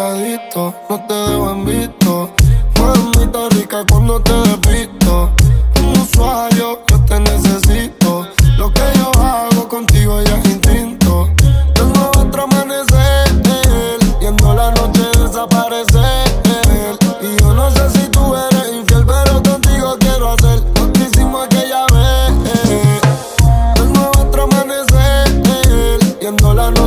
calladito, no te dejo en visto. Mamita rica cuando te despisto. Un usuario, yo te necesito. Lo que yo hago contigo ya es instinto. Tengo otro amanecer, viendo la noche desaparecer. Y yo no sé si tú eres infiel, pero contigo quiero hacer lo que hicimos aquella vez. Tengo otro amanecer, viendo la noche